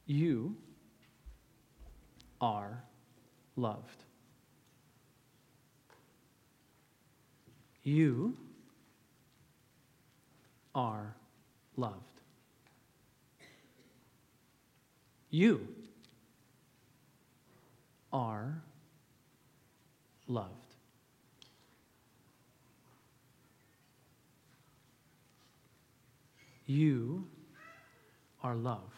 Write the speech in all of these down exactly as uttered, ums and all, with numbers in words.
You are loved. You are loved. You are loved. You are loved.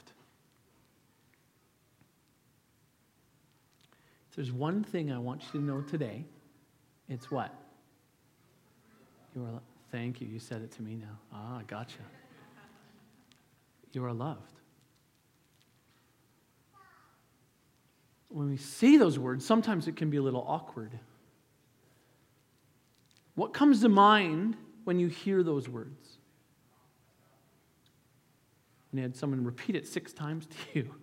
If there's one thing I want you to know today, it's what? You are. Thank you. You said it to me now. Ah, gotcha. You are loved. When we say those words, sometimes it can be a little awkward. What comes to mind when you hear those words? And you had someone repeat it six times to you.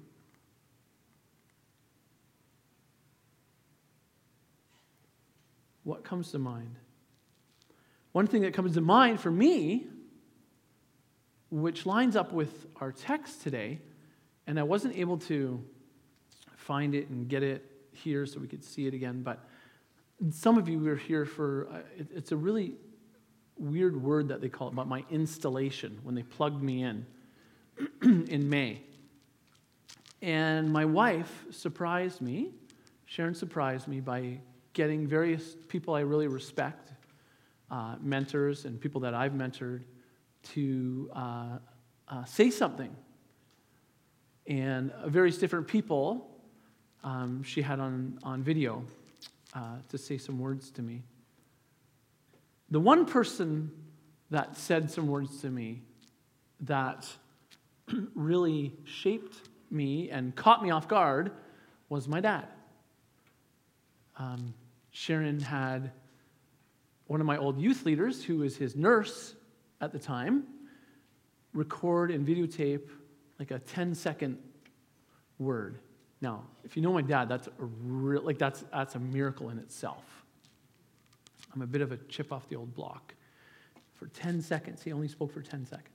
What comes to mind? One thing that comes to mind for me, which lines up with our text today, and I wasn't able to find it and get it here so we could see it again, but some of you were here for, uh, it, it's a really weird word that they call it, about my installation, when they plugged me in in May. And my wife surprised me, Sharon surprised me by getting various people I really respect, uh, mentors and people that I've mentored, to uh, uh, say something. And uh, various different people um, she had on, on video uh, to say some words to me. The one person that said some words to me that really shaped me and caught me off guard was my dad. Um, Sharon had one of my old youth leaders, who was his nurse at the time, record and videotape like a ten-second word. Now, if you know my dad, that's a real, like that's that's a miracle in itself. I'm a bit of a chip off the old block. For ten seconds, he only spoke for ten seconds.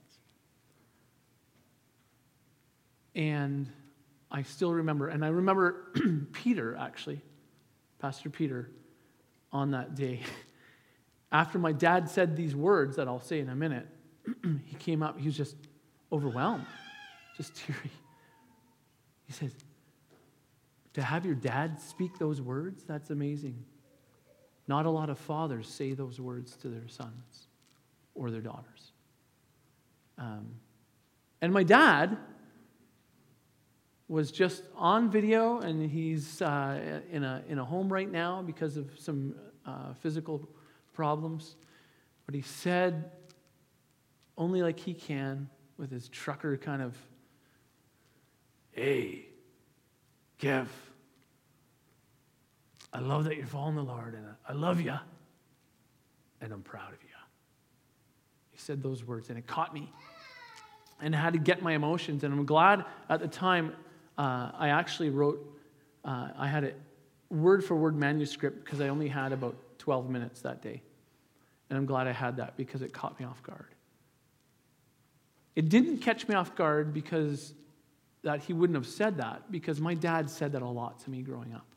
And I still remember, and I remember Peter, actually, Pastor Peter, on that day. After my dad said these words that I'll say in a minute, he came up, he was just overwhelmed, just teary. He says, to have your dad speak those words, that's amazing. Not a lot of fathers say those words to their sons or their daughters. Um, and my dad was just on video, and he's uh, in a in a home right now because of some uh, physical problems. But he said, only like he can, with his trucker kind of, hey, Kev, I love that you're following the Lord, and I love you, and I'm proud of you. He said those words, and it caught me, and I had to get my emotions, and I'm glad at the time uh, I actually wrote, uh, I had a word-for-word manuscript because I only had about twelve minutes that day, and I'm glad I had that because it caught me off guard. It didn't catch me off guard because that he wouldn't have said that, because my dad said that a lot to me growing up.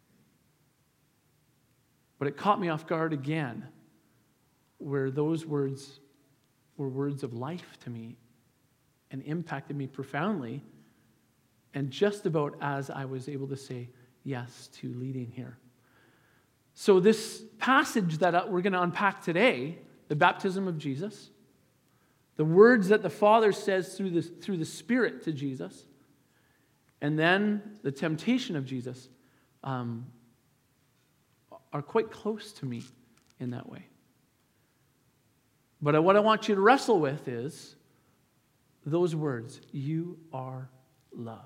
But it caught me off guard again, where those words were words of life to me and impacted me profoundly, and just about as I was able to say yes to leading here. So this passage that we're going to unpack today, the baptism of Jesus, the words that the Father says through the, through the Spirit to Jesus, and then the temptation of Jesus, um, are quite close to me in that way. But what I want you to wrestle with is those words, you are loved.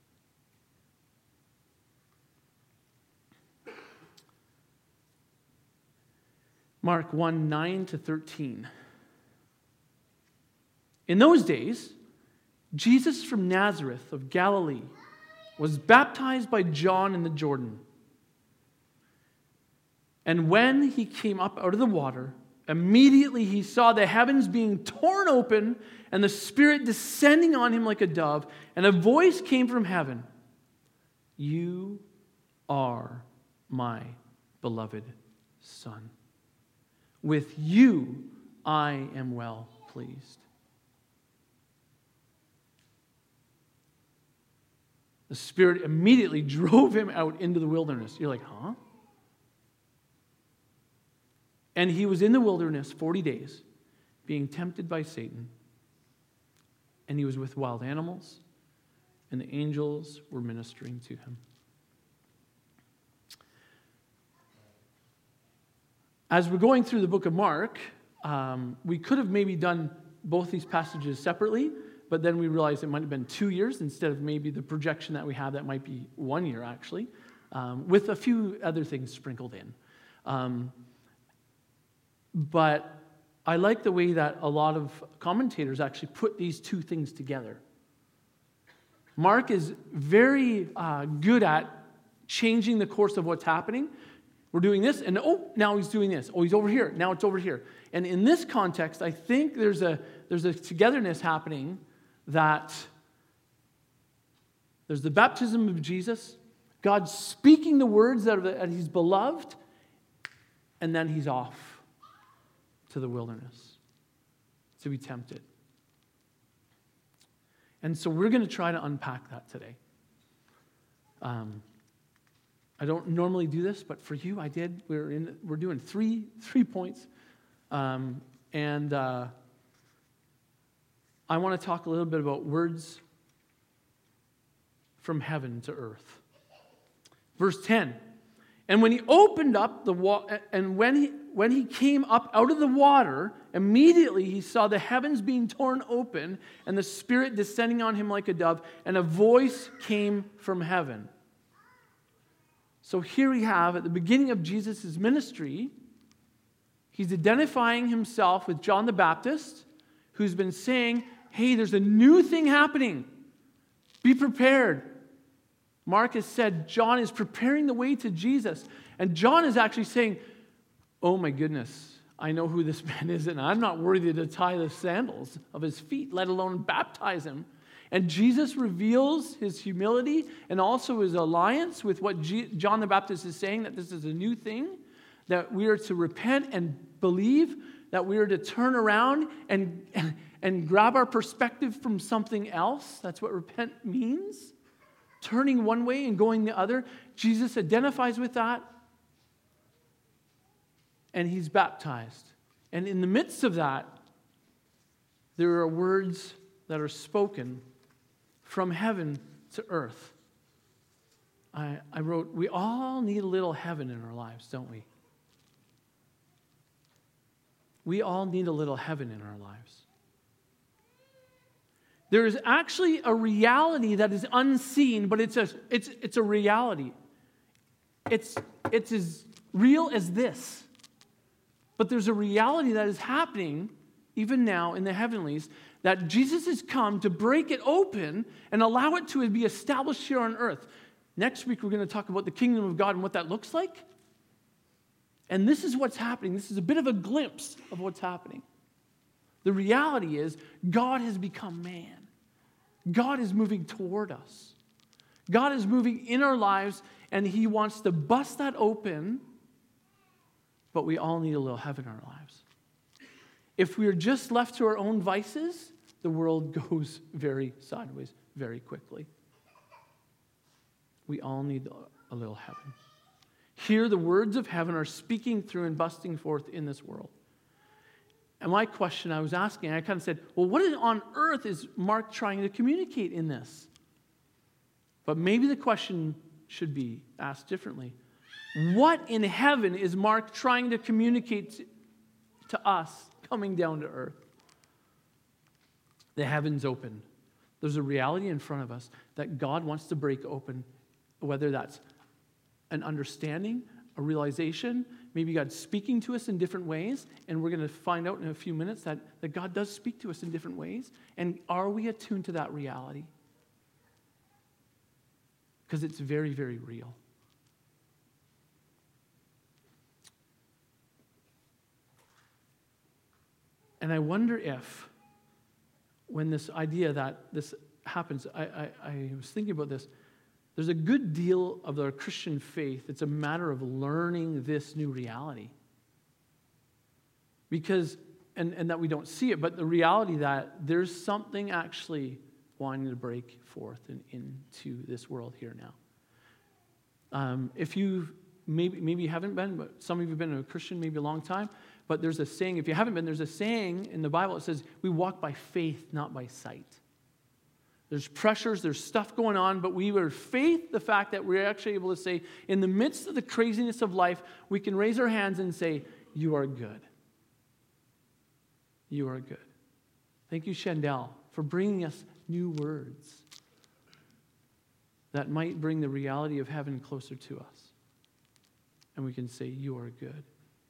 Mark one, nine to thirteen. In those days, Jesus from Nazareth of Galilee was baptized by John in the Jordan. And when he came up out of the water, immediately he saw the heavens being torn open and the Spirit descending on him like a dove, and a voice came from heaven. You are my beloved Son. With you I am well pleased. The Spirit immediately drove him out into the wilderness. You're like, huh? And he was in the wilderness forty days, being tempted by Satan. And he was with wild animals, and the angels were ministering to him. As we're going through the book of Mark, um, we could have maybe done both these passages separately, but then we realized it might have been two years instead of maybe the projection that we have that might be one year, actually, um, with a few other things sprinkled in. Um, but I like the way that a lot of commentators actually put these two things together. Mark is very uh, good at changing the course of what's happening. We're doing this, and oh, now he's doing this. Oh, he's over here. Now it's over here. And in this context, I think there's a there's a togetherness happening that there's the baptism of Jesus, God speaking the words that, are the, that he's beloved, and then he's off to the wilderness to be tempted. And so we're going to try to unpack that today. Um, I don't normally do this, but for you, I did. We're in. We're doing three three points, um, and uh, I want to talk a little bit about words from heaven to earth. Verse ten. And when he opened up the water, and when he when he came up out of the water, immediately he saw the heavens being torn open, and the Spirit descending on him like a dove, and a voice came from heaven. So here we have, at the beginning of Jesus' ministry, he's identifying himself with John the Baptist, who's been saying, hey, there's a new thing happening. Be prepared. Mark has said John is preparing the way to Jesus. And John is actually saying, oh my goodness, I know who this man is, and I'm not worthy to tie the sandals of his feet, let alone baptize him. And Jesus reveals his humility and also his alliance with what G- John the Baptist is saying, that this is a new thing, that we are to repent and believe, that we are to turn around and, and, and grab our perspective from something else. That's what repent means. Turning one way and going the other. Jesus identifies with that, and he's baptized. And in the midst of that, there are words that are spoken from heaven to earth. I, I wrote, we all need a little heaven in our lives, don't we? We all need a little heaven in our lives. There is actually a reality that is unseen, but it's a, it's, it's a reality. It's, it's as real as this. But there's a reality that is happening even now in the heavenlies, that Jesus has come to break it open and allow it to be established here on earth. Next week, we're going to talk about the kingdom of God and what that looks like. And this is what's happening. This is a bit of a glimpse of what's happening. The reality is, God has become man. God is moving toward us. God is moving in our lives, and he wants to bust that open, but we all need a little heaven in our lives. If we are just left to our own vices, the world goes very sideways very quickly. We all need a little heaven. Here, the words of heaven are speaking through and busting forth in this world. And my question I was asking, I kind of said, well, what on earth is Mark trying to communicate in this? But maybe the question should be asked differently. What in heaven is Mark trying to communicate to us coming down to earth? The heavens opened. There's a reality in front of us that God wants to break open, whether that's an understanding, a realization, maybe God's speaking to us in different ways, and we're going to find out in a few minutes that, that God does speak to us in different ways. And are we attuned to that reality? Because it's very, very real. And I wonder if when this idea that this happens, I, I, I was thinking about this. There's a good deal of our Christian faith. It's a matter of learning this new reality. Because, and, and that we don't see it, but the reality that there's something actually wanting to break forth in, into this world here now. Um, if you maybe maybe you haven't been, but some of you have been a Christian maybe a long time, but there's a saying, if you haven't been, there's a saying in the Bible that says, we walk by faith, not by sight. There's pressures, there's stuff going on, but we are faith, the fact that we're actually able to say, in the midst of the craziness of life, we can raise our hands and say, you are good. You are good. Thank you, Shandell, for bringing us new words that might bring the reality of heaven closer to us. And we can say, you are good.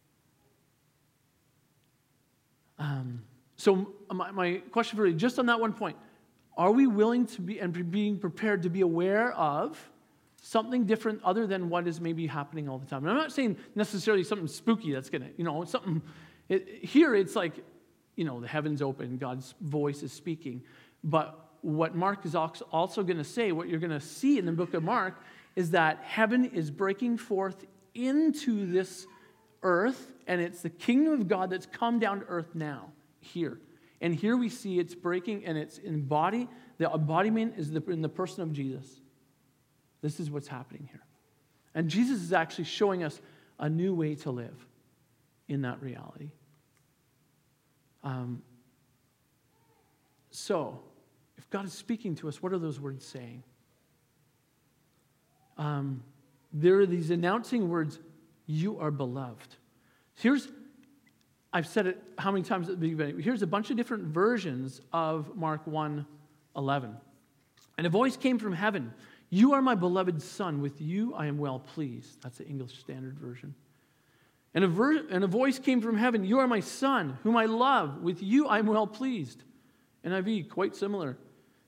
Um, so my, my question for you, just on that one point, are we willing to be and being prepared to be aware of something different other than what is maybe happening all the time? And I'm not saying necessarily something spooky that's going to, you know, something, it, here it's like, you know, the heavens open, God's voice is speaking. But what Mark is also going to say, what you're going to see in the book of Mark, is that heaven is breaking forth into this earth, and it's the kingdom of God that's come down to earth now, here. And here we see it's breaking, and it's embodied. The embodiment is the, in the person of Jesus. This is what's happening here. And Jesus is actually showing us a new way to live in that reality. Um, so, if God is speaking to us, what are those words saying? Um, there are these announcing words, you are beloved. Here's, I've said it how many times at the beginning. Here's a bunch of different versions of Mark one eleven. And a voice came from heaven. You are my beloved Son. With you I am well pleased. That's the English Standard Version. And a, ver- and a voice came from heaven. You are my Son, whom I love. With you I am well pleased. N I V, quite similar.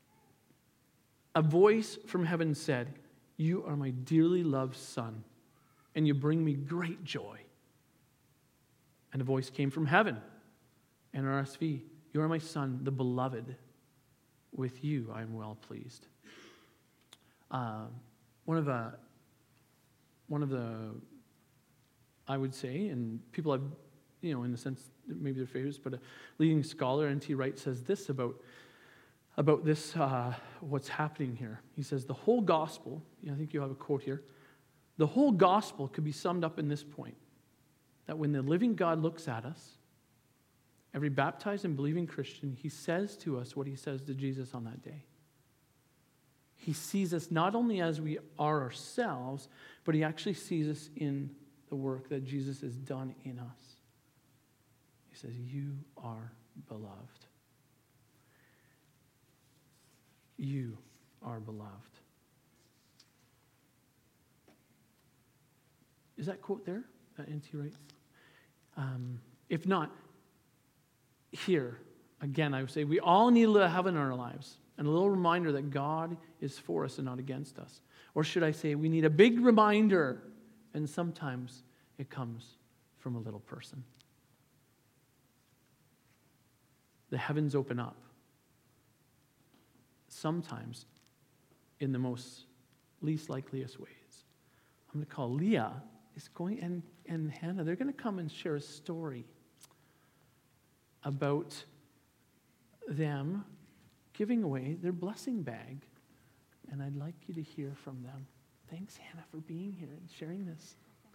A voice from heaven said, you are my dearly loved Son, and you bring me great joy. And a voice came from heaven. N R S V, you are my Son, the beloved. With you I am well pleased. Uh, one of the, one of the, I would say, and people have, you know, in the sense that maybe they're favorites, but a leading scholar, N T Wright, says this about, about this, uh, what's happening here. He says, the whole gospel, I think you have a quote here, the whole gospel could be summed up in this point, that when the living God looks at us, every baptized and believing Christian, he says to us what he says to Jesus on that day. He sees us not only as we are ourselves, but he actually sees us in the work that Jesus has done in us. He says, you are beloved. You are beloved. Is that quote there? That N T Wright? Um, if not, here, again, I would say we all need a little heaven in our lives and a little reminder that God is for us and not against us. Or should I say, we need a big reminder, and sometimes it comes from a little person. The heavens open up. Sometimes in the most least likeliest ways. I'm going to call Leah is going and, and Hannah, they're going to come and share a story about them giving away their blessing bag. And I'd like you to hear from them. Thanks, Hannah, for being here and sharing this.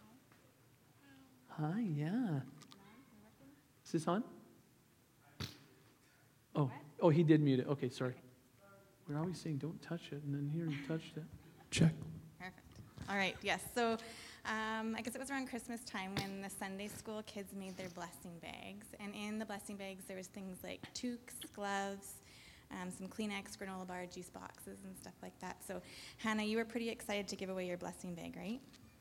Hi, yeah. Is this on? Oh, oh, he did mute it. Okay, sorry. We're always saying don't touch it, and then here you touched it. Check. Perfect. All right, yes. So um, I guess it was around Christmas time when the Sunday school kids made their blessing bags. And in the blessing bags, there was things like toques, gloves, um, some Kleenex, granola bar, juice boxes, and stuff like that. So Hannah, you were pretty excited to give away your blessing bag, right?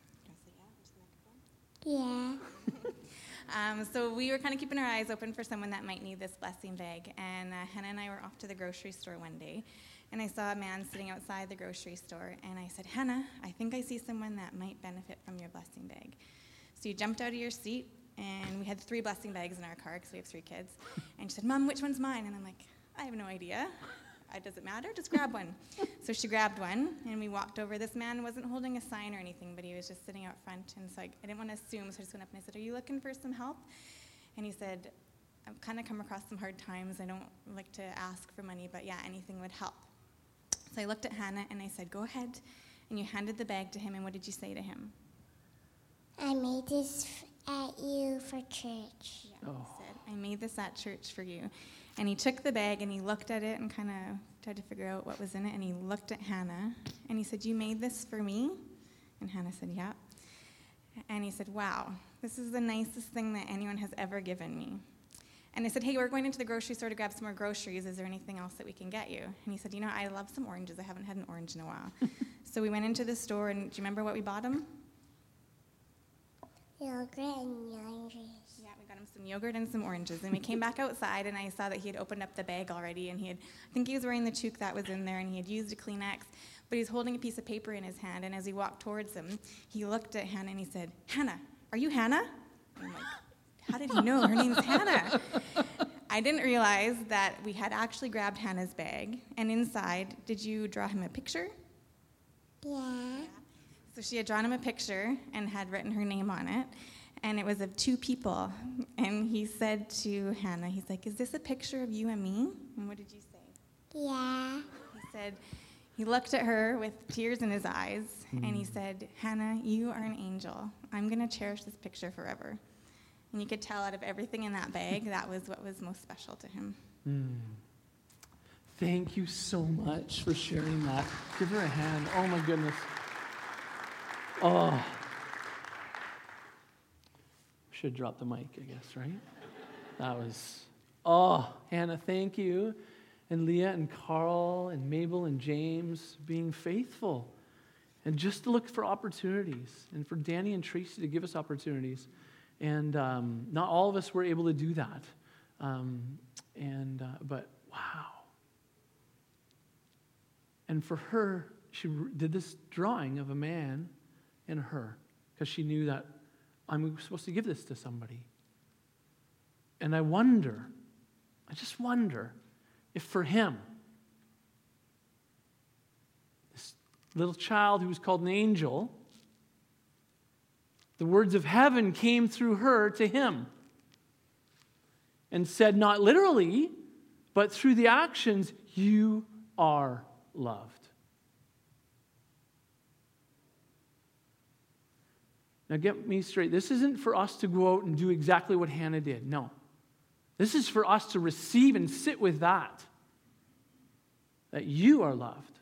Yeah. um, so we were kind of keeping our eyes open for someone that might need this blessing bag. And uh, Hannah and I were off to the grocery store one day. And I saw a man sitting outside the grocery store. And I said, Hannah, I think I see someone that might benefit from your blessing bag. So you jumped out of your seat. And we had three blessing bags in our car because we have three kids. And she said, Mom, which one's mine? And I'm like, I have no idea. It doesn't matter, just grab one. So she grabbed one, and we walked over. This man wasn't holding a sign or anything, but he was just sitting out front, and so I, I didn't want to assume, so I just went up and I said, are you looking for some help? And he said, I've kind of come across some hard times. I don't like to ask for money, but yeah, anything would help. So I looked at Hannah, and I said, go ahead. And you handed the bag to him, and what did you say to him? I made this f- at you for church. Yeah, oh. He said, I made this at church for you. And he took the bag and he looked at it and kind of tried to figure out what was in it. And he looked at Hannah and he said, you made this for me? And Hannah said, yeah. And he said, wow, this is the nicest thing that anyone has ever given me. And I said, hey, we're going into the grocery store to grab some more groceries. Is there anything else that we can get you? And he said, you know, I love some oranges. I haven't had an orange in a while. So we went into the store, and do you remember what we bought him? Yogurt and oranges. Yeah, we got him some yogurt and some oranges. And we came back outside, and I saw that he had opened up the bag already, and he had, I think he was wearing the toque that was in there, and he had used a Kleenex, but he was holding a piece of paper in his hand, and as he walked towards him, he looked at Hannah, and he said, Hannah, are you Hannah? And I'm like, how did he know her name's Hannah? I didn't realize that we had actually grabbed Hannah's bag, and inside, did you draw him a picture? Yeah. So she had drawn him a picture and had written her name on it, and it was of two people. And he said to Hannah, he's like, is this a picture of you and me? And what did you say? Yeah. He said, he looked at her with tears in his eyes, mm. and he said, Hannah, you are an angel. I'm going to cherish this picture forever. And you could tell out of everything in that bag, that was what was most special to him. Mm. Thank you so much for sharing that. Give her a hand. Oh, my goodness. Oh. Should drop the mic, I guess, right? That was, oh, Hannah, thank you. And Leah and Carl and Mabel and James being faithful. And just to look for opportunities. And for Danny and Tracy to give us opportunities. And um, not all of us were able to do that. Um, and uh, but, wow. And for her, she did this drawing of a man and her, because she knew that I'm supposed to give this to somebody. And I wonder, I just wonder if for him, this little child who was called an angel, the words of heaven came through her to him and said, not literally, but through the actions, you are loved. Now get me straight. This isn't for us to go out and do exactly what Hannah did. No. This is for us to receive and sit with that. That you are loved.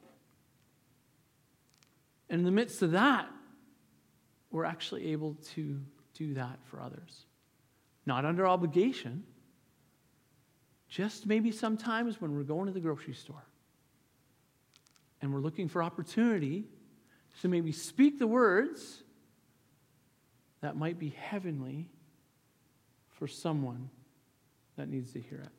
And in the midst of that, we're actually able to do that for others. Not under obligation. Just maybe sometimes when we're going to the grocery store and we're looking for opportunity to maybe speak the words that might be heavenly for someone that needs to hear it.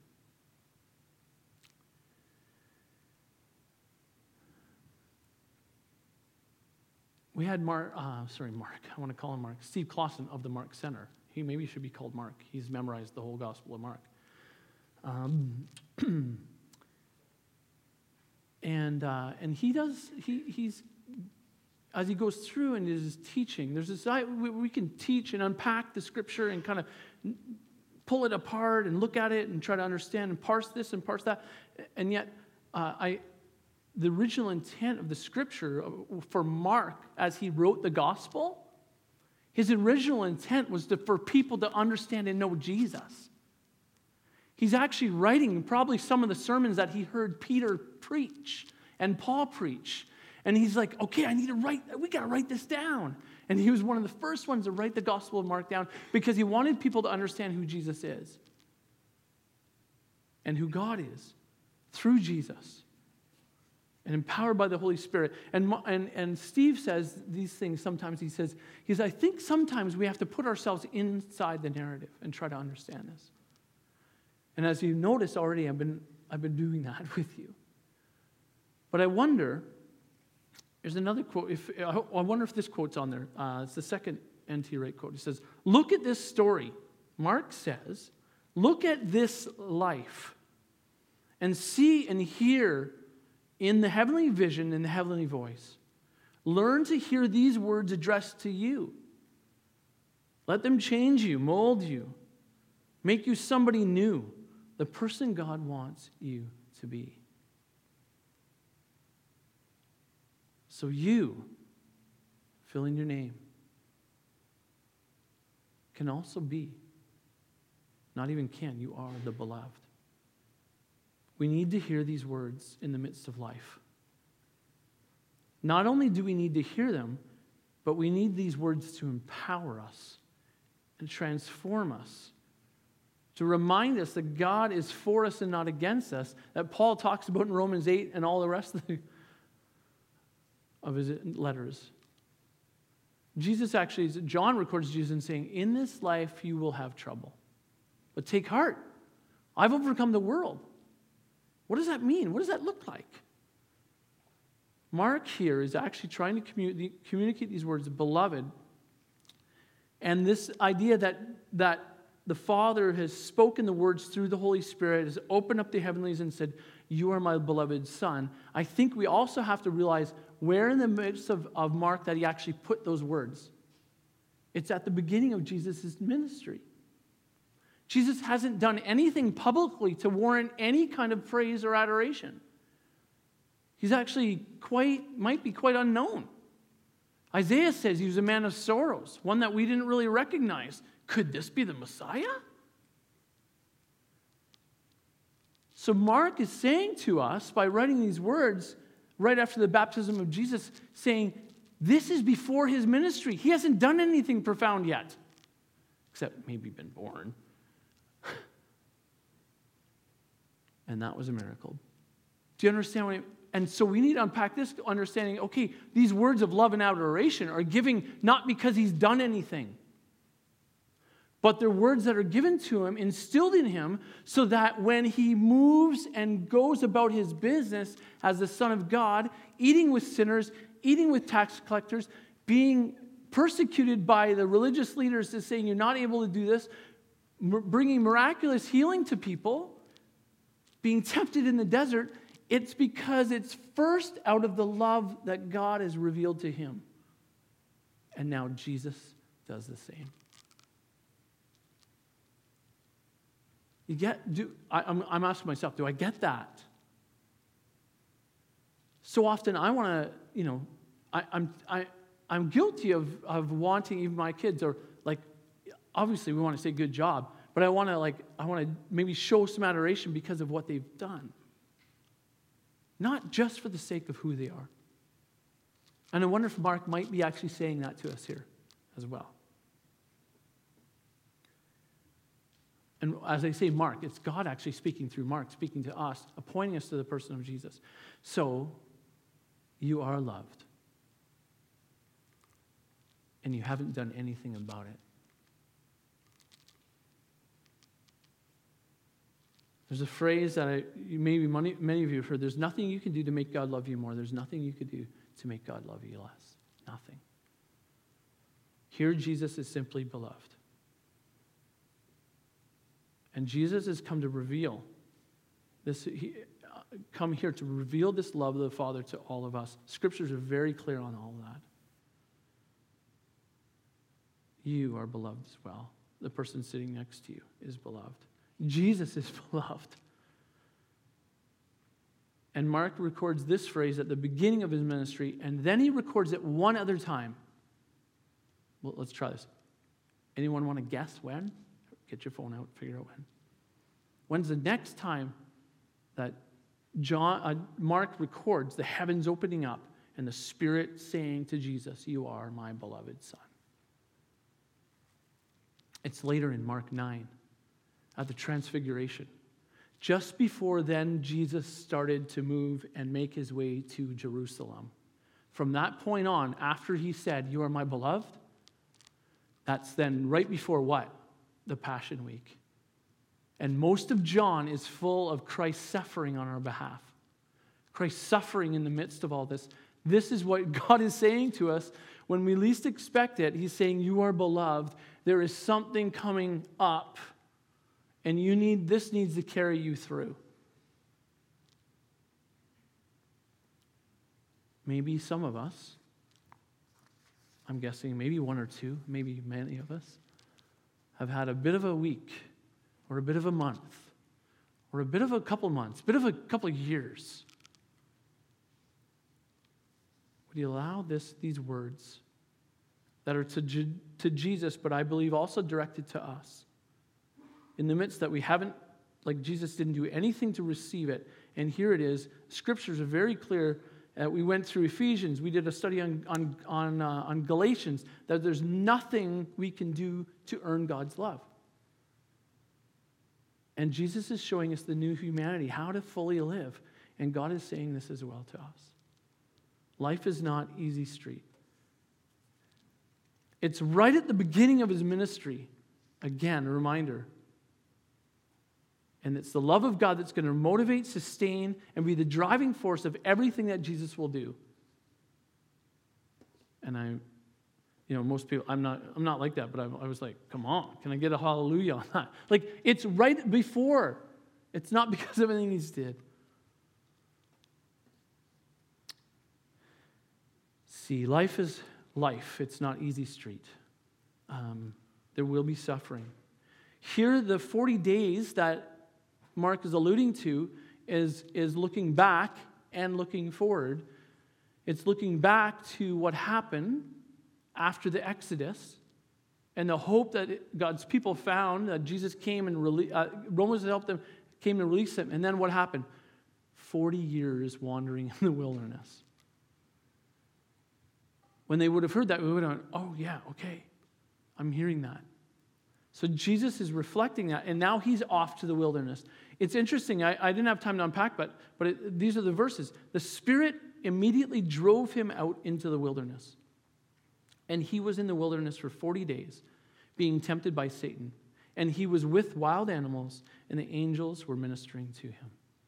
We had Mark, uh, sorry, Mark, I want to call him Mark, Steve Clausen of the Mark Center. He maybe should be called Mark. He's memorized the whole Gospel of Mark. Um, and uh, and he does, he he's, as he goes through and is teaching, there's this, we, we can teach and unpack the scripture and kind of pull it apart and look at it and try to understand and parse this and parse that. And yet, uh, I, the original intent of the scripture for Mark as he wrote the gospel, his original intent was to, for people to understand and know Jesus. He's actually writing probably some of the sermons that he heard Peter preach and Paul preach. And he's like, okay, I need to write, we got to write this down. And he was one of the first ones to write the Gospel of Mark down because he wanted people to understand who Jesus is and who God is through Jesus and empowered by the Holy Spirit. And, and, and Steve says these things sometimes. He says, he says, I think sometimes we have to put ourselves inside the narrative and try to understand this. And as you noticed already, I've been, I've been doing that with you. But I wonder, there's another quote. If I wonder if this quote's on there. Uh, it's the second N T Wright quote. It says, look at this story. Mark says, look at this life and see and hear in the heavenly vision, in the heavenly voice. Learn to hear these words addressed to you. Let them change you, mold you, make you somebody new, the person God wants you to be. So you, fill in your name, can also be, not even can, you are the beloved. We need to hear these words in the midst of life. Not only do we need to hear them, but we need these words to empower us and transform us, to remind us that God is for us and not against us, that Paul talks about in Romans eight and all the rest of, the, of his letters. Jesus actually, John records Jesus saying, in this life you will have trouble, but take heart. I've overcome the world. What does that mean? What does that look like? Mark here is actually trying to commu- communicate these words, beloved, and this idea that, that the Father has spoken the words through the Holy Spirit, has opened up the heavenlies and said, you are my beloved Son. I think we also have to realize where in the midst of, of Mark that he actually put those words. It's at the beginning of Jesus' ministry. Jesus hasn't done anything publicly to warrant any kind of praise or adoration. He's actually quite, might be quite unknown. Isaiah says he was a man of sorrows, one that we didn't really recognize. Could this be the Messiah? So Mark is saying to us, by writing these words right after the baptism of Jesus, saying, this is before his ministry. He hasn't done anything profound yet, except maybe been born. And that was a miracle. Do you understand what I mean? And so we need to unpack this understanding, okay, these words of love and adoration are giving not because he's done anything, but they're words that are given to him, instilled in him, so that when he moves and goes about his business as the Son of God, eating with sinners, eating with tax collectors, being persecuted by the religious leaders to saying you're not able to do this, bringing miraculous healing to people, being tempted in the desert, it's because it's first out of the love that God has revealed to him. And now Jesus does the same. You get, do, I, I'm, I'm asking myself, do I get that? So often I want to, you know, I, I'm, I, I'm guilty of, of wanting even my kids, or like, obviously we want to say good job, but I want to like, I want to maybe show some adoration because of what they've done. Not just for the sake of who they are. And I wonder if Mark might be actually saying that to us here as well. And as I say Mark, it's God actually speaking through Mark, speaking to us, appointing us to the person of Jesus. So, you are loved. And you haven't done anything about it. There's a phrase that I, maybe many, many of you have heard. There's nothing you can do to make God love you more. There's nothing you could do to make God love you less. Nothing. Here, Jesus is simply beloved. And Jesus has come to reveal this, he, uh, come here to reveal this love of the Father to all of us. Scriptures are very clear on all of that. You are beloved as well. The person sitting next to you is beloved. Jesus is beloved. And Mark records this phrase at the beginning of his ministry, and then he records it one other time. Well, let's try this. Anyone want to guess when? Get your phone out, figure out when. When's the next time that John, uh, Mark records the heavens opening up and the Spirit saying to Jesus, you are my beloved Son? It's later in Mark nine. At the Transfiguration. Just before then, Jesus started to move and make his way to Jerusalem. From that point on, after he said, you are my beloved, that's then right before what? The Passion Week. And most of John is full of Christ suffering on our behalf. Christ suffering in the midst of all this. This is what God is saying to us when we least expect it. He's saying, you are beloved. There is something coming up. And you need this needs to carry you through. maybe some of us, I'm guessing maybe one or two, maybe many of us, have had a bit of a week or a bit of a month or a bit of a couple months, a bit of a couple of years. Would you allow this, these words that are to, J- to Jesus, but I believe also directed to us, in the midst that we haven't, like Jesus didn't do anything to receive it, and here it is. Scriptures are very clear. Uh, we went through Ephesians. We did a study on, on, on, uh, on Galatians, that there's nothing we can do to earn God's love. And Jesus is showing us the new humanity, how to fully live. And God is saying this as well to us. Life is not easy street. It's right at the beginning of his ministry. Again, a reminder. And it's the love of God that's going to motivate, sustain, and be the driving force of everything that Jesus will do. And I, you know, most people, I'm not, I'm not like that, but I, I was like, come on, can I get a hallelujah on that? Like, it's right before. It's not because of anything he's did. See, life is life. It's not easy street. Um, there will be suffering. Here, the forty days that Mark is alluding to is, is looking back and looking forward. It's looking back to what happened after the Exodus and the hope that it, God's people found, that Jesus came and rele- uh, Romans helped them, came and released them. And then what happened? forty years wandering in the wilderness. When they would have heard that, we would have gone, oh yeah, okay, I'm hearing that. So Jesus is reflecting that, and now he's off to the wilderness. It's interesting. I, I didn't have time to unpack, but, but it, these are the verses. The Spirit immediately drove him out into the wilderness. And he was in the wilderness for forty days, being tempted by Satan. And he was with wild animals, and the angels were ministering to him.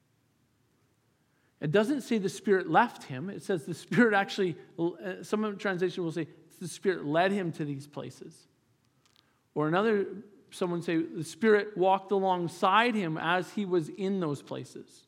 It doesn't say the Spirit left him. It says the Spirit actually, some of the translation will say, the Spirit led him to these places. Or another, someone say, the Spirit walked alongside him as he was in those places.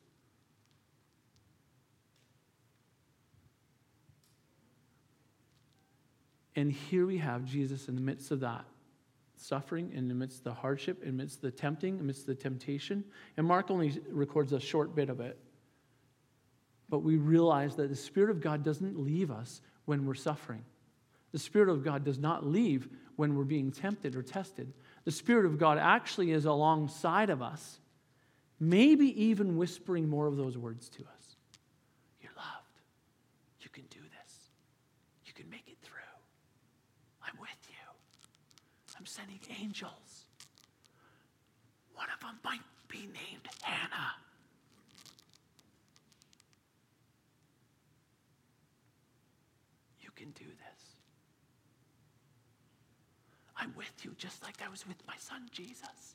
And here we have Jesus in the midst of that suffering, in the midst of the hardship, in the midst of the tempting, in the midst of the temptation. And Mark only records a short bit of it. But we realize that the Spirit of God doesn't leave us when we're suffering. The Spirit of God does not leave when we're being tempted or tested. The Spirit of God actually is alongside of us, maybe even whispering more of those words to us. You're loved. You can do this. You can make it through. I'm with you. I'm sending angels. One of them might be named Hannah. You can do this. I'm with you just like I was with my son Jesus.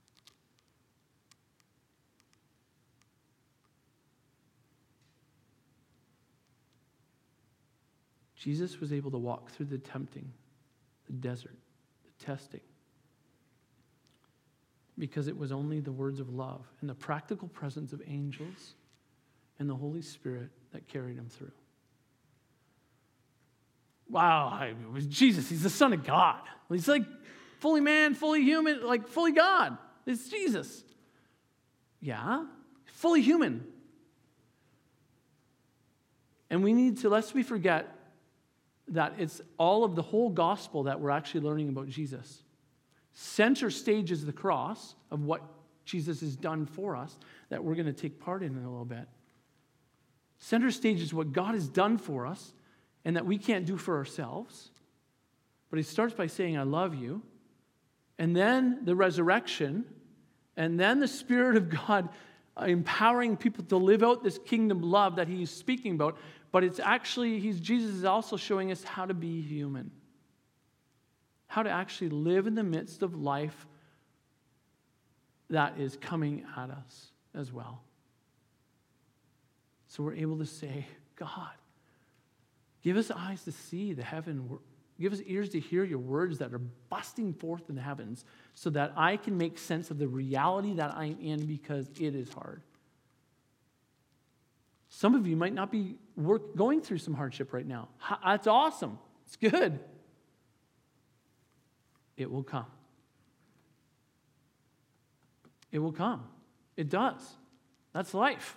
Jesus was able to walk through the tempting, the desert, the testing, because it was only the words of love and the practical presence of angels and the Holy Spirit that carried him through. Wow, it was Jesus. He's the Son of God. He's like fully man, fully human, like fully God. It's Jesus. Yeah, fully human. And we need to, lest we forget that it's all of the whole gospel that we're actually learning about Jesus. Center stage is the cross of what Jesus has done for us that we're going to take part in in a little bit. Center stage is what God has done for us and that we can't do for ourselves. But he starts by saying, I love you. And then the resurrection. And then the Spirit of God empowering people to live out this kingdom love that he's speaking about. But it's actually, he's, Jesus is also showing us how to be human. How to actually live in the midst of life that is coming at us as well. So we're able to say, God, give us eyes to see the heaven. Give us ears to hear your words that are busting forth in the heavens so that I can make sense of the reality that I'm in because it is hard. Some of you might not be work, going through some hardship right now. That's awesome. It's good. It will come. It will come. It does. That's life.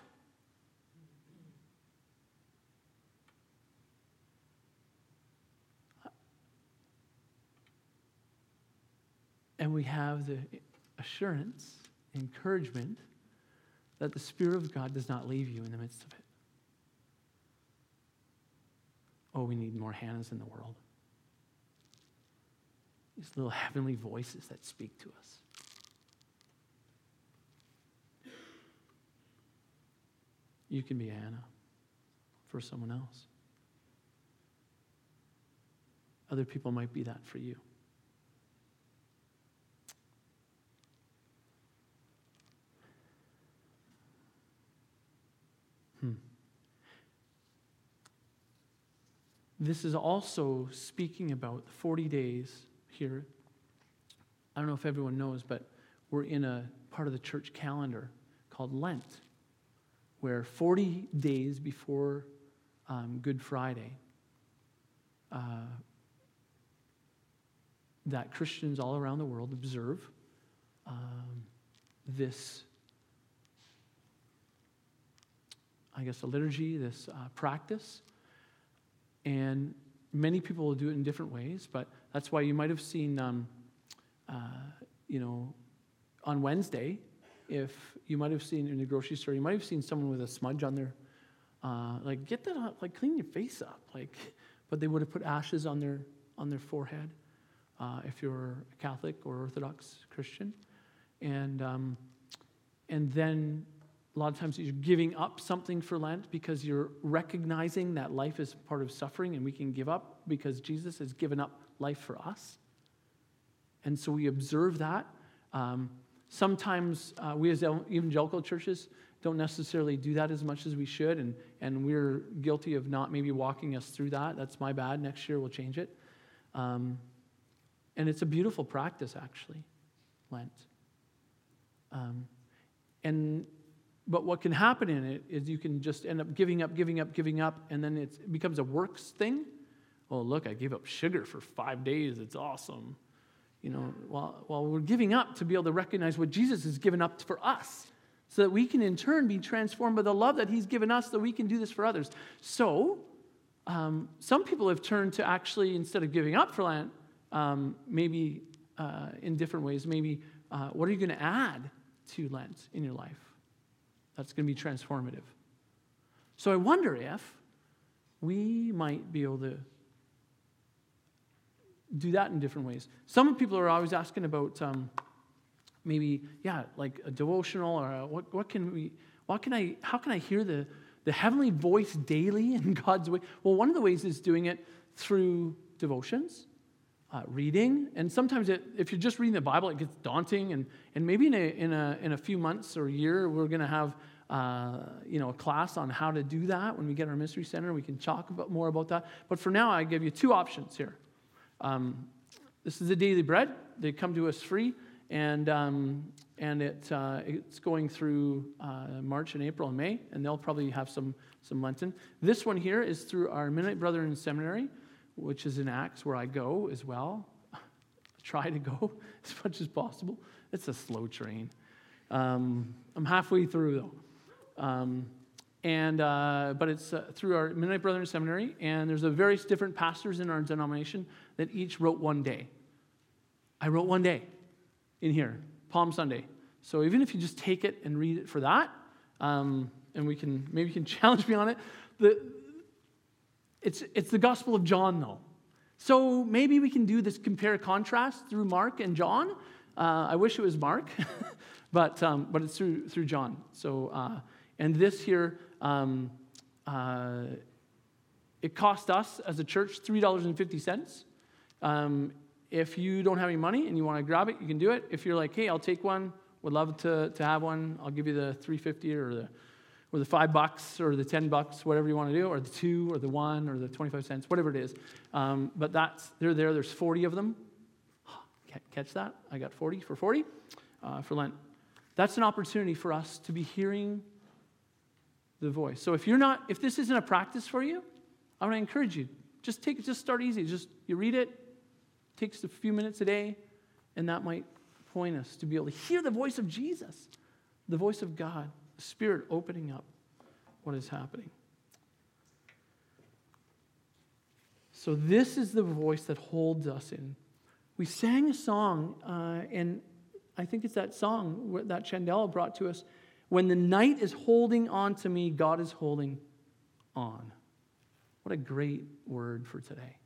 And we have the assurance, encouragement that the Spirit of God does not leave you in the midst of it. Oh, we need more Hannahs in the world. These little heavenly voices that speak to us. You can be Hannah for someone else. Other people might be that for you. Hmm. This is also speaking about the forty days here. I don't know if everyone knows, but we're in a part of the church calendar called Lent, where forty days before um, Good Friday, uh, that Christians all around the world observe um, this, I guess, a liturgy, this uh, practice. And many people will do it in different ways, but that's why you might have seen, um, uh, you know, on Wednesday, if you might have seen in the grocery store, you might have seen someone with a smudge on their, uh, like, get that, up, like, clean your face up, like, but they would have put ashes on their on their forehead, uh, if you're a Catholic or Orthodox Christian, and um, and then a lot of times you're giving up something for Lent because you're recognizing that life is part of suffering and we can give up because Jesus has given up life for us, and so we observe that. Um, Sometimes uh, we as evangelical churches don't necessarily do that as much as we should, and, and we're guilty of not maybe walking us through that. That's my bad. Next year we'll change it. Um, and it's a beautiful practice, actually, Lent. Um, and but what can happen in it is you can just end up giving up, giving up, giving up, and then it's, it becomes a works thing. Oh, look, I gave up sugar for five days. It's awesome. You know, while, while we're giving up to be able to recognize what Jesus has given up for us so that we can in turn be transformed by the love that he's given us so we can do this for others. So, um, some people have turned to actually, instead of giving up for Lent, um, maybe uh, in different ways, maybe uh, what are you going to add to Lent in your life that's going to be transformative? So I wonder if we might be able to do that in different ways. Some people are always asking about um, maybe, yeah, like a devotional or a, what, what can we, what can I, how can I hear the, the heavenly voice daily in God's way? Well, one of the ways is doing it through devotions, uh, reading, and sometimes it, if you're just reading the Bible, it gets daunting, and, and maybe in a, in a, in a few months or a year, we're going to have uh, you know, a class on how to do that. When we get our Mystery Center, we can talk about more about that. But for now, I give you two options here. Um, this is a daily bread. They come to us free, and um, and it uh, it's going through uh, March and April and May, and they'll probably have some some Lenten. This one here is through our Mennonite Brethren Seminary, which is in Acts, where I go as well. Try to go as much as possible. It's a slow train. Um, I'm halfway through though. Um, And, uh, but it's uh, through our Mennonite Brethren Seminary, and there's a various different pastors in our denomination that each wrote one day. I wrote one day in here, Palm Sunday. So even if you just take it and read it for that, um, and we can maybe you can challenge me on it. The it's it's the Gospel of John though, so maybe we can do this compare contrast through Mark and John. Uh, I wish it was Mark, but um, but it's through through John. So uh, and this here. Um, uh, it cost us as a church three dollars and fifty cents. Um, if you don't have any money and you want to grab it, you can do it. If you're like, hey, I'll take one, would love to, to have one, I'll give you the three fifty or the or the five bucks or the ten bucks, whatever you want to do, or the two or the one or the twenty-five cents, whatever it is. Um, but that's they're there. There's forty of them. Catch that? I got forty for forty uh, for Lent. That's an opportunity for us to be hearing the voice. So if you're not, if this isn't a practice for you, I want to encourage you. Just take, just start easy. Just you read it, takes a few minutes a day, and that might point us to be able to hear the voice of Jesus, the voice of God, the Spirit opening up what is happening. So this is the voice that holds us in. We sang a song, uh, and I think it's that song that Chandela brought to us. When the night is holding on to me, God is holding on. What a great word for today.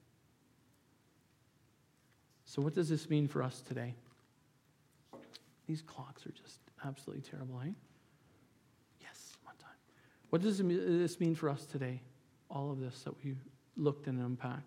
So what does this mean for us today? These clocks are just absolutely terrible, eh? Yes, one time. What does this mean for us today? All of this that we looked and unpacked.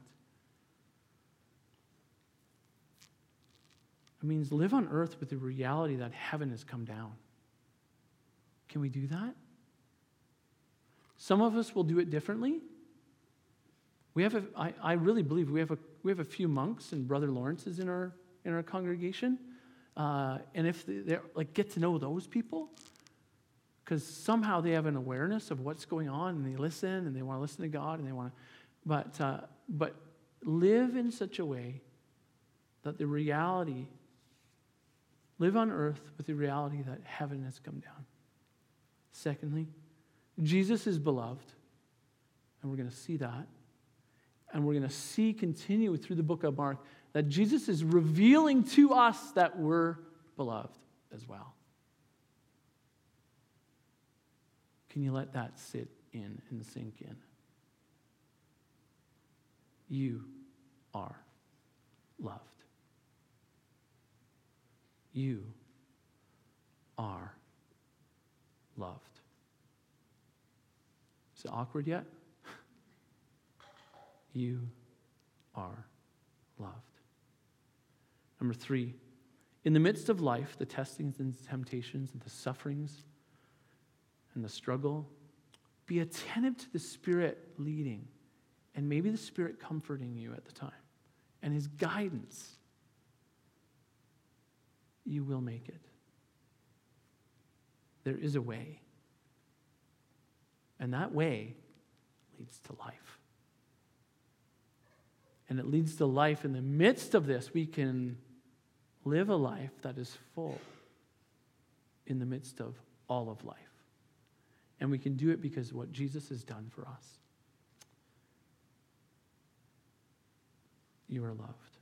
It means live on earth with the reality that heaven has come down. Can we do that? Some of us will do it differently. We have a, I, I really believe we have a we have a few monks and Brother Lawrence's in our in our congregation, uh, and if they're like get to know those people, because somehow they have an awareness of what's going on and they listen and they want to listen to God and they want to, but uh, but live in such a way that the reality, live on earth with the reality that heaven has come down. Secondly, Jesus is beloved, and we're going to see that. And we're going to see continue through the book of Mark that Jesus is revealing to us that we're beloved as well. Can you let that sit in and sink in? You are loved. You are loved. Is it awkward yet? You are loved. Number three, in the midst of life, the testings and temptations and the sufferings and the struggle, be attentive to the Spirit leading and maybe the Spirit comforting you at the time and His guidance. You will make it. There is a way. And that way leads to life. And it leads to life. In the midst of this, we can live a life that is full in the midst of all of life. And we can do it because of what Jesus has done for us. You are loved.